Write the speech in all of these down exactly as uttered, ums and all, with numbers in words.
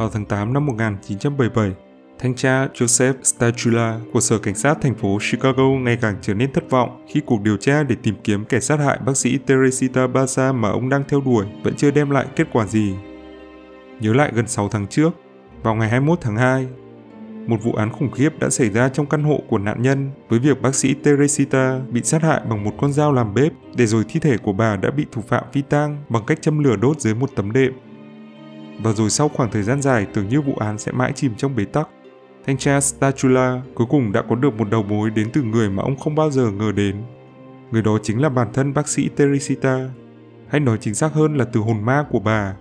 Vào tháng tám năm một nghìn chín trăm bảy mươi bảy, thanh tra Joseph Stachula của Sở Cảnh sát thành phố Chicago ngày càng trở nên thất vọng khi cuộc điều tra để tìm kiếm kẻ sát hại bác sĩ Teresita Basa mà ông đang theo đuổi vẫn chưa đem lại kết quả gì. Nhớ lại gần sáu tháng trước, vào ngày hai mươi mốt tháng hai, một vụ án khủng khiếp đã xảy ra trong căn hộ của nạn nhân với việc bác sĩ Teresita bị sát hại bằng một con dao làm bếp, để rồi thi thể của bà đã bị thủ phạm phi tang bằng cách châm lửa đốt dưới một tấm đệm. Và rồi sau khoảng thời gian dài tưởng như vụ án sẽ mãi chìm trong bế tắc, thanh tra Stachula cuối cùng đã có được một đầu mối đến từ người mà ông không bao giờ ngờ đến. Người đó chính là bản thân bác sĩ Teresita, hay nói chính xác hơn là từ hồn ma của bà.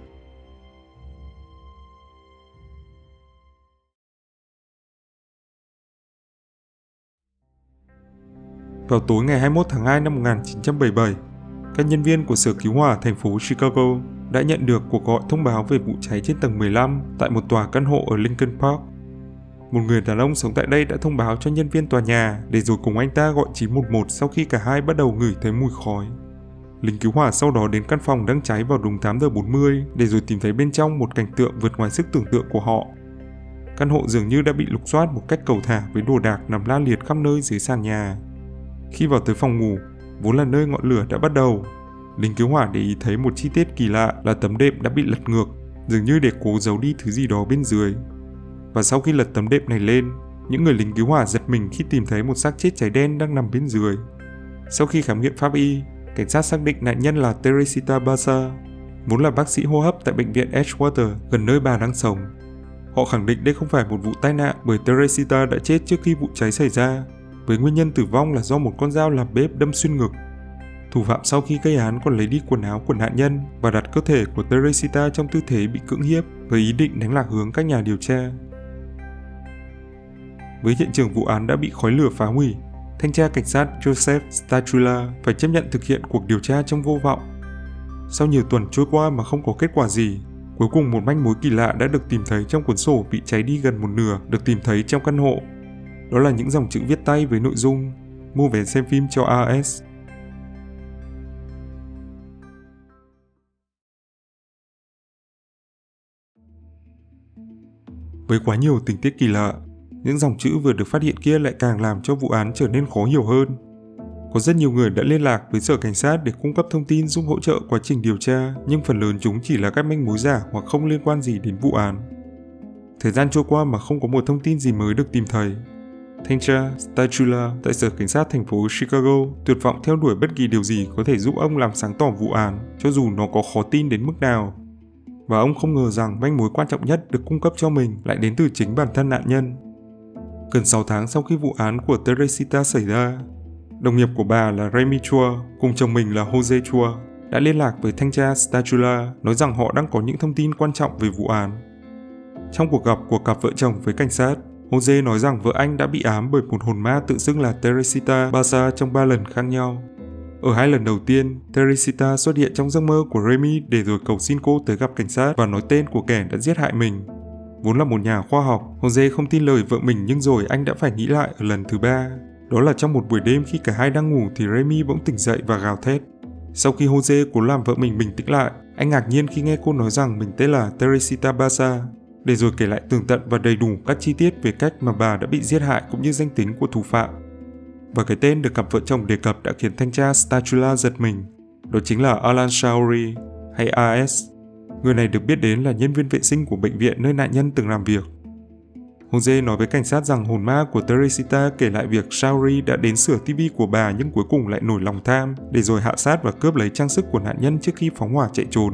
Vào tối ngày hai mươi mốt tháng hai năm một nghìn chín trăm bảy mươi bảy, các nhân viên của Sở Cứu hỏa thành phố Chicago đã nhận được cuộc gọi thông báo về vụ cháy trên tầng mười lăm tại một tòa căn hộ ở Lincoln Park. Một người đàn ông sống tại đây đã thông báo cho nhân viên tòa nhà để rồi cùng anh ta gọi chín một một sau khi cả hai bắt đầu ngửi thấy mùi khói. Lính cứu hỏa sau đó đến căn phòng đang cháy vào đúng tám giờ bốn mươi để rồi tìm thấy bên trong một cảnh tượng vượt ngoài sức tưởng tượng của họ. Căn hộ dường như đã bị lục soát một cách cầu thả với đồ đạc nằm la liệt khắp nơi dưới sàn nhà. Khi vào tới phòng ngủ, vốn là nơi ngọn lửa đã bắt đầu, lính cứu hỏa để ý thấy một chi tiết kỳ lạ là tấm đệm đã bị lật ngược, dường như để cố giấu đi thứ gì đó bên dưới. Và sau khi lật tấm đệm này lên, những người lính cứu hỏa giật mình khi tìm thấy một xác chết cháy đen đang nằm bên dưới. Sau khi khám nghiệm pháp y, cảnh sát xác định nạn nhân là Teresita Basa, vốn là bác sĩ hô hấp tại bệnh viện Edgewater gần nơi bà đang sống. Họ khẳng định đây không phải một vụ tai nạn bởi Teresita đã chết trước khi vụ cháy xảy ra, với nguyên nhân tử vong là do một con dao làm bếp đâm xuyên ngực. Thủ phạm sau khi gây án còn lấy đi quần áo của nạn nhân và đặt cơ thể của Teresita trong tư thế bị cưỡng hiếp với ý định đánh lạc hướng các nhà điều tra. Với hiện trường vụ án đã bị khói lửa phá hủy, thanh tra cảnh sát Joseph Stachula phải chấp nhận thực hiện cuộc điều tra trong vô vọng. Sau nhiều tuần trôi qua mà không có kết quả gì, cuối cùng một manh mối kỳ lạ đã được tìm thấy trong cuốn sổ bị cháy đi gần một nửa được tìm thấy trong căn hộ. Đó là những dòng chữ viết tay với nội dung mua vé xem phim cho a ét. Với quá nhiều tình tiết kỳ lạ, những dòng chữ vừa được phát hiện kia lại càng làm cho vụ án trở nên khó hiểu hơn. Có rất nhiều người đã liên lạc với sở cảnh sát để cung cấp thông tin giúp hỗ trợ quá trình điều tra, nhưng phần lớn chúng chỉ là các manh mối giả hoặc không liên quan gì đến vụ án. Thời gian trôi qua mà không có một thông tin gì mới được tìm thấy. Thanh tra Stachula tại Sở Cảnh sát thành phố Chicago tuyệt vọng theo đuổi bất kỳ điều gì có thể giúp ông làm sáng tỏ vụ án, cho dù nó có khó tin đến mức nào. Và ông không ngờ rằng manh mối quan trọng nhất được cung cấp cho mình lại đến từ chính bản thân nạn nhân. Gần sáu tháng sau khi vụ án của Teresita xảy ra, đồng nghiệp của bà là Remy Chua cùng chồng mình là Jose Chua đã liên lạc với thanh tra Stachula nói rằng họ đang có những thông tin quan trọng về vụ án. Trong cuộc gặp của cặp vợ chồng với cảnh sát, Jose nói rằng vợ anh đã bị ám bởi một hồn ma tự xưng là Teresita Basa trong ba lần khác nhau. Ở hai lần đầu tiên, Teresita xuất hiện trong giấc mơ của Remy để rồi cầu xin cô tới gặp cảnh sát và nói tên của kẻ đã giết hại mình. Vốn là một nhà khoa học, Jose không tin lời vợ mình, nhưng rồi anh đã phải nghĩ lại ở lần thứ ba. Đó là trong một buổi đêm khi cả hai đang ngủ thì Remy bỗng tỉnh dậy và gào thét. Sau khi Jose cố làm vợ mình bình tĩnh lại, anh ngạc nhiên khi nghe cô nói rằng mình tên là Teresita Basa, để rồi kể lại tường tận và đầy đủ các chi tiết về cách mà bà đã bị giết hại cũng như danh tính của thủ phạm. Và cái tên được cặp vợ chồng đề cập đã khiến thanh tra Stachula giật mình. Đó chính là Alan Showery hay a ét. Người này được biết đến là nhân viên vệ sinh của bệnh viện nơi nạn nhân từng làm việc. Jose nói với cảnh sát rằng hồn ma của Teresita kể lại việc Showery đã đến sửa ti vi của bà nhưng cuối cùng lại nổi lòng tham để rồi hạ sát và cướp lấy trang sức của nạn nhân trước khi phóng hỏa chạy trốn.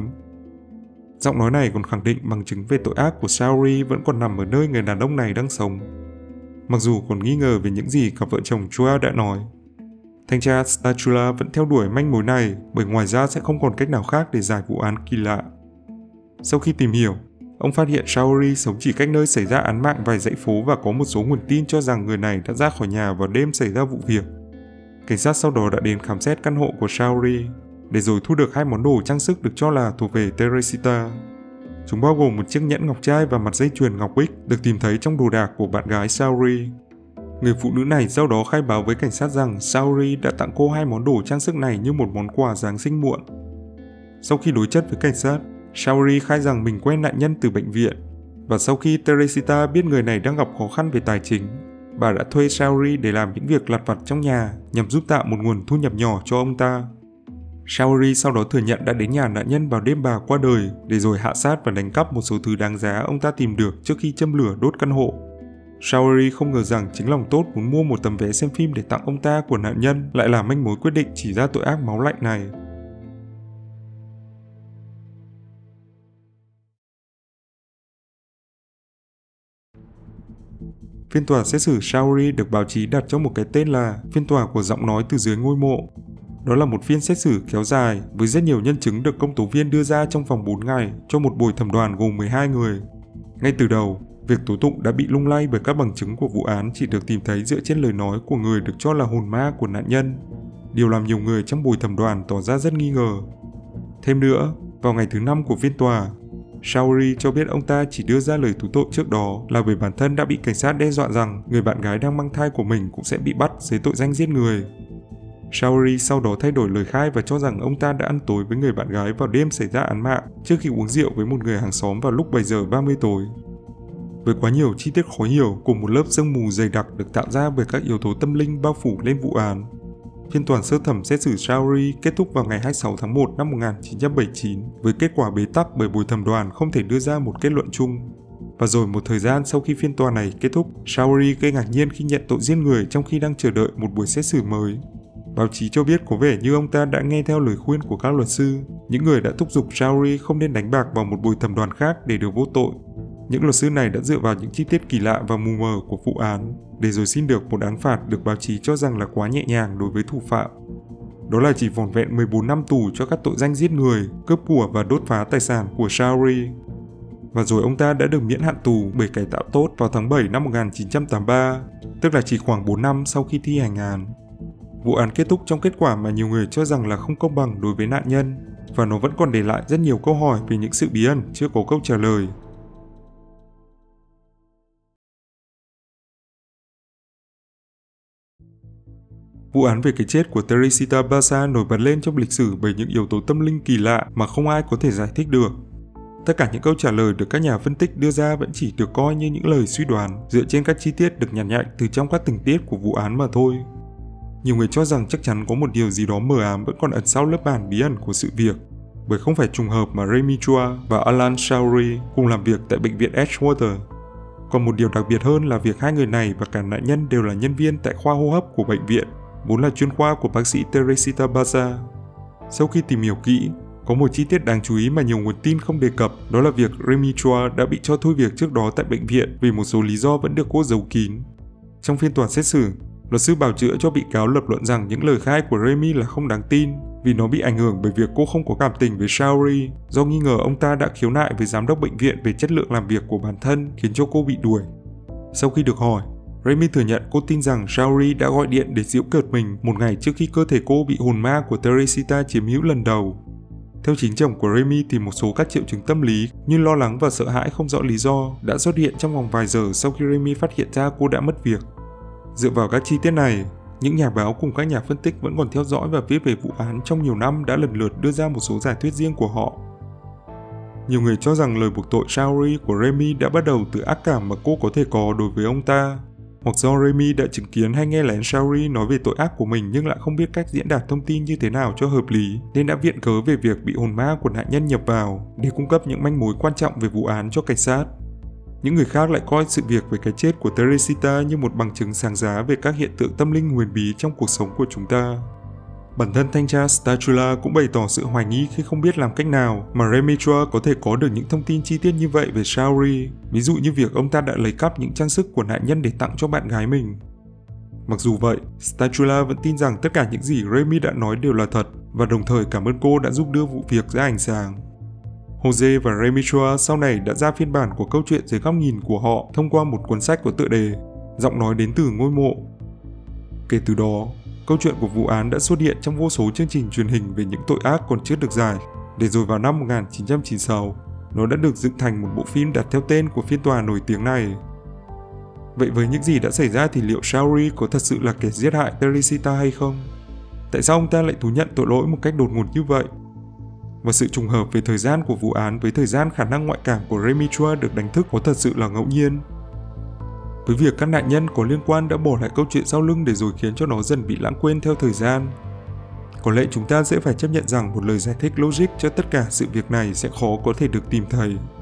Giọng nói này còn khẳng định bằng chứng về tội ác của Showery vẫn còn nằm ở nơi người đàn ông này đang sống. Mặc dù còn nghi ngờ về những gì cặp vợ chồng Chua đã nói, thanh tra Stachula vẫn theo đuổi manh mối này bởi ngoài ra sẽ không còn cách nào khác để giải vụ án kỳ lạ. Sau khi tìm hiểu, ông phát hiện Showery sống chỉ cách nơi xảy ra án mạng vài dãy phố và có một số nguồn tin cho rằng người này đã ra khỏi nhà vào đêm xảy ra vụ việc. Cảnh sát sau đó đã đến khám xét căn hộ của Showery để rồi thu được hai món đồ trang sức được cho là thuộc về Teresita. Chúng bao gồm một chiếc nhẫn ngọc trai và mặt dây chuyền ngọc bích được tìm thấy trong đồ đạc của bạn gái Showery. Người phụ nữ này sau đó khai báo với cảnh sát rằng Showery đã tặng cô hai món đồ trang sức này như một món quà Giáng sinh muộn. Sau khi đối chất với cảnh sát, Showery khai rằng mình quen nạn nhân từ bệnh viện Và sau khi Teresita biết người này đang gặp khó khăn về tài chính, bà đã thuê Saori để làm những việc lặt vặt trong nhà nhằm giúp tạo một nguồn thu nhập nhỏ cho ông ta. Saori sau đó thừa nhận đã đến nhà nạn nhân vào đêm bà qua đời để rồi hạ sát và đánh cắp một số thứ đáng giá ông ta tìm được trước khi châm lửa đốt căn hộ. Saori không ngờ rằng chính lòng tốt muốn mua một tấm vé xem phim để tặng ông ta của nạn nhân lại là manh mối quyết định chỉ ra tội ác máu lạnh này. Phiên tòa xét xử Saori được báo chí đặt cho một cái tên là phiên tòa của giọng nói từ dưới ngôi mộ. Đó là một phiên xét xử kéo dài với rất nhiều nhân chứng được công tố viên đưa ra trong vòng bốn ngày cho một buổi thẩm đoàn gồm mười hai người. Ngay từ đầu, việc tố tụng đã bị lung lay bởi các bằng chứng của vụ án chỉ được tìm thấy dựa trên lời nói của người được cho là hồn ma của nạn nhân. Điều làm nhiều người trong buổi thẩm đoàn tỏ ra rất nghi ngờ. Thêm nữa, vào ngày thứ năm của phiên tòa, Saori cho biết ông ta chỉ đưa ra lời tố tội trước đó là bởi bản thân đã bị cảnh sát đe dọa rằng người bạn gái đang mang thai của mình cũng sẽ bị bắt dưới tội danh giết người. Saori sau đó thay đổi lời khai và cho rằng ông ta đã ăn tối với người bạn gái vào đêm xảy ra án mạng trước khi uống rượu với một người hàng xóm vào lúc bảy giờ ba mươi tối. Với quá nhiều chi tiết khó hiểu cùng một lớp sương mù dày đặc được tạo ra bởi các yếu tố tâm linh bao phủ lên vụ án, phiên tòa sơ thẩm xét xử Saori kết thúc vào ngày hai mươi sáu tháng một năm một nghìn chín trăm bảy mươi chín với kết quả bế tắc bởi buổi thẩm đoàn không thể đưa ra một kết luận chung. Và rồi một thời gian sau khi phiên tòa này kết thúc, Saori gây ngạc nhiên khi nhận tội giết người trong khi đang chờ đợi một buổi xét xử mới. Báo chí cho biết có vẻ như ông ta đã nghe theo lời khuyên của các luật sư, những người đã thúc giục Saori không nên đánh bạc vào một buổi thẩm đoàn khác để được vô tội. Những luật sư này đã dựa vào những chi tiết kỳ lạ và mù mờ của vụ án để rồi xin được một án phạt được báo chí cho rằng là quá nhẹ nhàng đối với thủ phạm. Đó là chỉ vỏn vẹn mười bốn năm tù cho các tội danh giết người, cướp của và đốt phá tài sản của Saori. Và rồi ông ta đã được miễn hạn tù bởi cải tạo tốt vào tháng bảy năm một nghìn chín trăm tám mươi ba, tức là chỉ khoảng bốn năm sau khi thi hành án. Vụ án kết thúc trong kết quả mà nhiều người cho rằng là không công bằng đối với nạn nhân, và nó vẫn còn để lại rất nhiều câu hỏi về những sự bí ẩn chưa có câu trả lời. Vụ án về cái chết của Teresita Basa nổi bật lên trong lịch sử bởi những yếu tố tâm linh kỳ lạ mà không ai có thể giải thích được. Tất cả những câu trả lời được các nhà phân tích đưa ra vẫn chỉ được coi như những lời suy đoán dựa trên các chi tiết được nhặt nhạnh từ trong các tình tiết của vụ án mà thôi. Nhiều người cho rằng chắc chắn có một điều gì đó mờ ám vẫn còn ẩn sau lớp màn bí ẩn của sự việc, bởi không phải trùng hợp mà Remy Chua và Alan Saori cùng làm việc tại bệnh viện Edgewater. Còn một điều đặc biệt hơn là việc hai người này và cả nạn nhân đều là nhân viên tại khoa hô hấp của bệnh viện, vốn là chuyên khoa của bác sĩ Teresita Basa. Sau khi tìm hiểu kỹ, có một chi tiết đáng chú ý mà nhiều nguồn tin không đề cập, đó là việc Remy Chua đã bị cho thôi việc trước đó tại bệnh viện vì một số lý do vẫn được cô giấu kín. Trong phiên tòa xét xử, luật sư bào chữa cho bị cáo lập luận rằng những lời khai của Remy là không đáng tin vì nó bị ảnh hưởng bởi việc cô không có cảm tình với Saori do nghi ngờ ông ta đã khiếu nại với giám đốc bệnh viện về chất lượng làm việc của bản thân khiến cho cô bị đuổi. Sau khi được hỏi, Remy thừa nhận cô tin rằng Saori đã gọi điện để giễu cợt mình một ngày trước khi cơ thể cô bị hồn ma của Teresita chiếm hữu lần đầu. Theo chính chồng của Remy thì một số các triệu chứng tâm lý như lo lắng và sợ hãi không rõ lý do đã xuất hiện trong vòng vài giờ sau khi Remy phát hiện ra cô đã mất việc. Dựa vào các chi tiết này, những nhà báo cùng các nhà phân tích vẫn còn theo dõi và viết về vụ án trong nhiều năm đã lần lượt đưa ra một số giả thuyết riêng của họ. Nhiều người cho rằng lời buộc tội Saori của Remy đã bắt đầu từ ác cảm mà cô có thể có đối với ông ta, hoặc do Remy đã chứng kiến hay nghe lén Saori nói về tội ác của mình nhưng lại không biết cách diễn đạt thông tin như thế nào cho hợp lý, nên đã viện cớ về việc bị hồn ma của nạn nhân nhập vào để cung cấp những manh mối quan trọng về vụ án cho cảnh sát. Những người khác lại coi sự việc về cái chết của Teresita như một bằng chứng sáng giá về các hiện tượng tâm linh huyền bí trong cuộc sống của chúng ta. Bản thân thanh tra Stachula cũng bày tỏ sự hoài nghi khi không biết làm cách nào mà Remy Chua có thể có được những thông tin chi tiết như vậy về Saori, ví dụ như việc ông ta đã lấy cắp những trang sức của nạn nhân để tặng cho bạn gái mình. Mặc dù vậy, Stachula vẫn tin rằng tất cả những gì Remy đã nói đều là thật và đồng thời cảm ơn cô đã giúp đưa vụ việc ra ánh sáng. Jose và Remy Chua sau này đã ra phiên bản của câu chuyện dưới góc nhìn của họ thông qua một cuốn sách có tựa đề Giọng nói đến từ ngôi mộ. Kể từ đó, câu chuyện của vụ án đã xuất hiện trong vô số chương trình truyền hình về những tội ác còn chưa được giải, để rồi vào năm một nghìn chín trăm chín mươi sáu, nó đã được dựng thành một bộ phim đặt theo tên của phiên tòa nổi tiếng này. Vậy với những gì đã xảy ra thì liệu Saori có thật sự là kẻ giết hại Teresita hay không? Tại sao ông ta lại thú nhận tội lỗi một cách đột ngột như vậy? và sự trùng hợp về thời gian của vụ án với thời gian khả năng ngoại cảm của Remy Chua được đánh thức có thật sự là ngẫu nhiên. Với việc các nạn nhân có liên quan đã bỏ lại câu chuyện sau lưng để rồi khiến cho nó dần bị lãng quên theo thời gian, có lẽ chúng ta sẽ phải chấp nhận rằng một lời giải thích logic cho tất cả sự việc này sẽ khó có thể được tìm thấy.